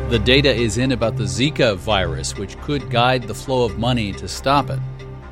The data is in about the Zika virus, which could guide the flow of money to stop it.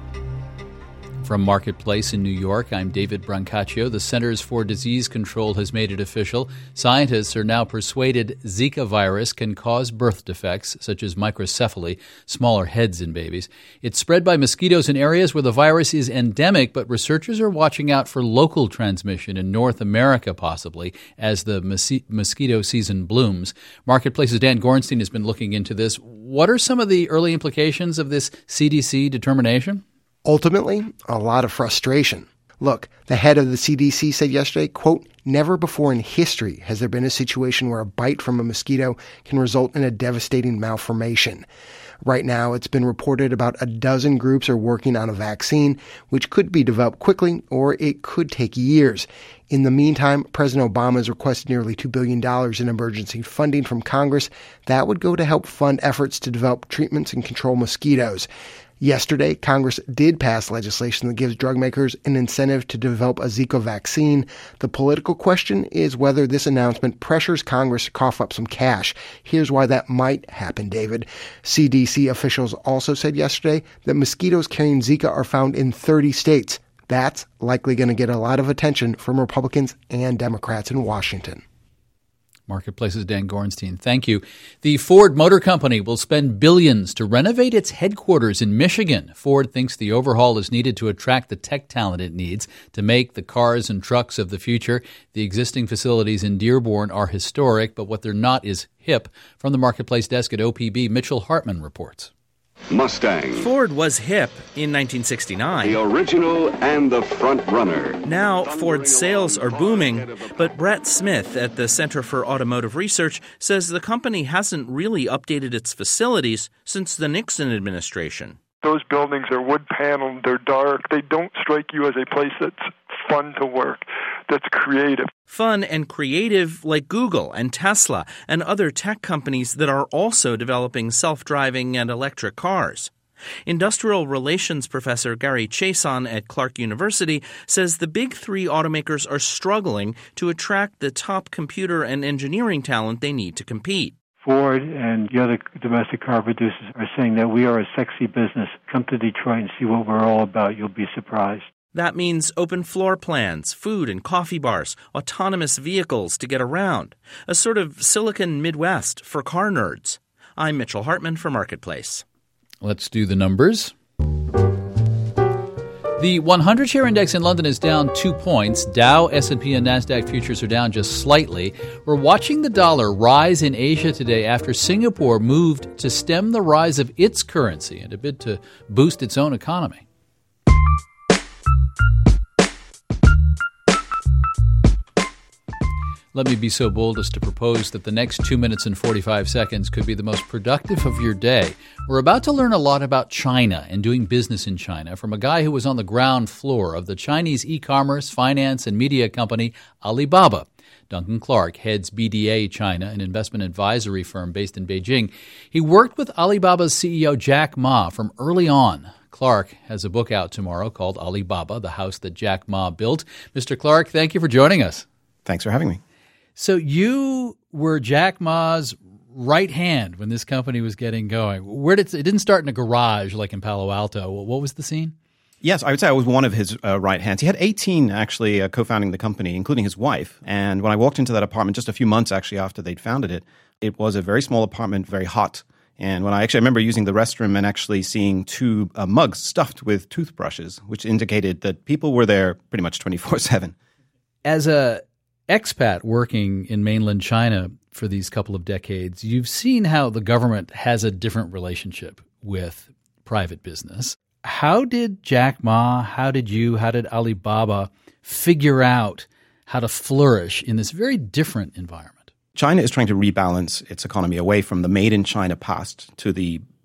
From Marketplace in New York, I'm David Brancaccio. The Centers for Disease Control has made it official. Scientists are now persuaded Zika virus can cause birth defects, such as microcephaly, smaller heads in babies. It's spread by mosquitoes in areas where the virus is endemic, but researchers are watching out for local transmission in North America, possibly, as the mosquito season blooms. Marketplace's Dan Gorenstein has been looking into this. What are some of the early implications of this CDC determination? Ultimately, a lot of frustration. Look, the head of the CDC said yesterday, quote, "Never before in history has there been a situation where a bite from a mosquito can result in a devastating malformation." Right now, it's been reported about a dozen groups are working on a vaccine, which could be developed quickly or it could take years. In the meantime, President Obama has requested nearly $2 billion in emergency funding from Congress. That would go to help fund efforts to develop treatments and control mosquitoes. Yesterday, Congress did pass legislation that gives drug makers an incentive to develop a Zika vaccine. The political question is whether this announcement pressures Congress to cough up some cash. Here's why that might happen, David. CDC officials also said yesterday that mosquitoes carrying Zika are found in 30 states. That's likely going to get a lot of attention from Republicans and Democrats in Washington. Marketplace's Dan Gorenstein, thank you. The Ford Motor Company will spend billions to renovate its headquarters in Michigan. Ford thinks the overhaul is needed to attract the tech talent it needs to make the cars and trucks of the future. The existing facilities in Dearborn are historic, but what they're not is hip. From the Marketplace desk at OPB, Mitchell Hartman reports. Mustang. Ford was hip in 1969. The original and the front runner. Now, Ford's sales are booming, but Brett Smith at the Center for Automotive Research says the company hasn't really updated its facilities since the Nixon administration. Those buildings are wood-paneled, they're dark, they don't strike you as a place that's fun to work, that's creative. Fun and creative like Google and Tesla and other tech companies that are also developing self-driving and electric cars. Industrial relations professor Gary Chason at Clark University says the big three automakers are struggling to attract the top computer and engineering talent they need to compete. Ford and the other domestic car producers are saying that we are a sexy business. Come to Detroit and see what we're all about. You'll be surprised. That means open floor plans, food and coffee bars, autonomous vehicles to get around, a sort of Silicon Midwest for car nerds. I'm Mitchell Hartman for Marketplace. Let's do the numbers. The 100-share index in London is down 2 points. Dow, S&P, and NASDAQ futures are down just slightly. We're watching the dollar rise in Asia today after Singapore moved to stem the rise of its currency in a bid to boost its own economy. Let me be so bold as to propose that the next 2 minutes and 45 seconds could be the most productive of your day. We're about to learn a lot about China and doing business in China from a guy who was on the ground floor of the Chinese e-commerce, finance, and media company Alibaba. Duncan Clark heads BDA China, an investment advisory firm based in Beijing. He worked with Alibaba's CEO Jack Ma from early on. Clark has a book out tomorrow called Alibaba, the house that Jack Ma built. Mr. Clark, thank you for joining us. Thanks for having me. So you were Jack Ma's right hand when this company was getting going. It didn't start in a garage like in Palo Alto. What was the scene? Yes, I would say I was one of his right hands. He had 18 actually co-founding the company, including his wife. And when I walked into that apartment just a few months actually after they'd founded it, it was a very small apartment, very hot. And when I remember using the restroom and actually seeing two mugs stuffed with toothbrushes, which indicated that people were there pretty much 24/7. As a expat working in mainland China for these couple of decades, you've seen how the government has a different relationship with private business. How did Jack Ma, how did Alibaba figure out how to flourish in this very different environment? China is trying to rebalance its economy away from the made in China past to the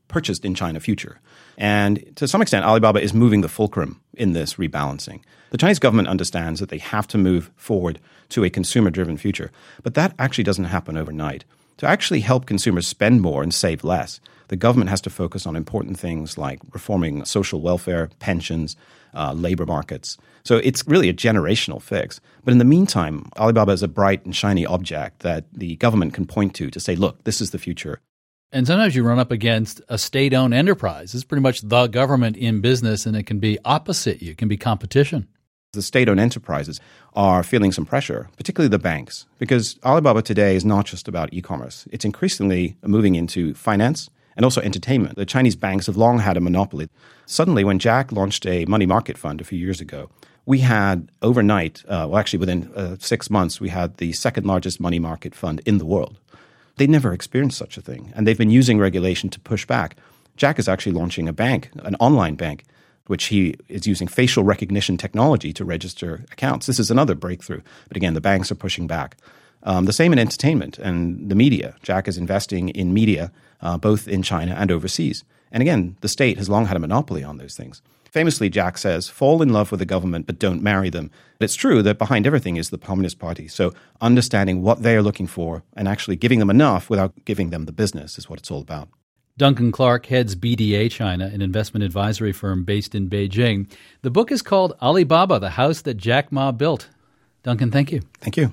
purchased in China future. And to some extent, Alibaba is moving the fulcrum in this rebalancing. The Chinese government understands that they have to move forward to a consumer-driven future, but that actually doesn't happen overnight. To actually help consumers spend more and save less, the government has to focus on important things like reforming social welfare, pensions, labor markets. So it's really a generational fix. But in the meantime, Alibaba is a bright and shiny object that the government can point to say, look, this is the future. And sometimes you run up against a state-owned enterprise. It's pretty much the government in business, and it can be opposite you. It can be competition. The state-owned enterprises are feeling some pressure, particularly the banks, because Alibaba today is not just about e-commerce. It's increasingly moving into finance and also entertainment. The Chinese banks have long had a monopoly. Suddenly, when Jack launched a money market fund a few years ago, we had overnight, within 6 months, we had the second largest money market fund in the world. They never experienced such a thing, and they've been using regulation to push back. Jack is actually launching a bank, an online bank, which he is using facial recognition technology to register accounts. This is another breakthrough. But again, the banks are pushing back. The same in entertainment and the media. Jack is investing in media, both in China and overseas. And again, the state has long had a monopoly on those things. Famously, Jack says, fall in love with the government, but don't marry them. But it's true that behind everything is the Communist Party. So understanding what they are looking for and actually giving them enough without giving them the business is what it's all about. Duncan Clark heads BDA China, an investment advisory firm based in Beijing. The book is called Alibaba, the House That Jack Ma Built. Duncan, thank you. Thank you.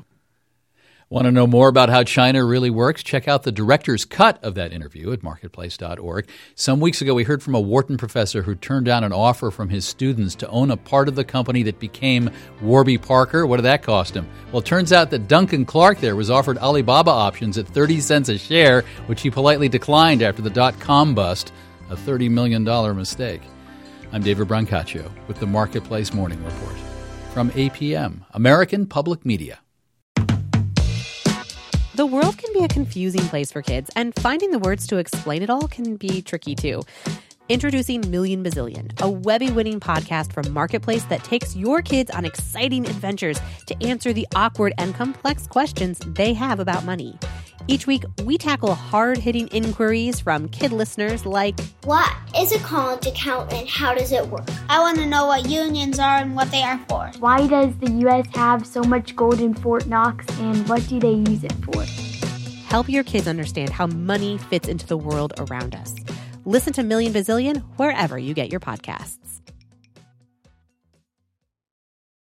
Want to know more about how China really works? Check out the director's cut of that interview at marketplace.org. Some weeks ago, we heard from a Wharton professor who turned down an offer from his students to own a part of the company that became Warby Parker. What did that cost him? Well, it turns out that Duncan Clark there was offered Alibaba options at 30 cents a share, which he politely declined after the dot-com bust, a $30 million mistake. I'm David Brancaccio with the Marketplace Morning Report from APM, American Public Media. The world can be a confusing place for kids, and finding the words to explain it all can be tricky too. Introducing Million Bazillion, a Webby-winning podcast from Marketplace that takes your kids on exciting adventures to answer the awkward and complex questions they have about money. Each week, we tackle hard-hitting inquiries from kid listeners like, what is a college account and how does it work? I want to know what unions are and what they are for. Why does the U.S. have so much gold in Fort Knox and what do they use it for? Help your kids understand how money fits into the world around us. Listen to Million Bazillion wherever you get your podcasts.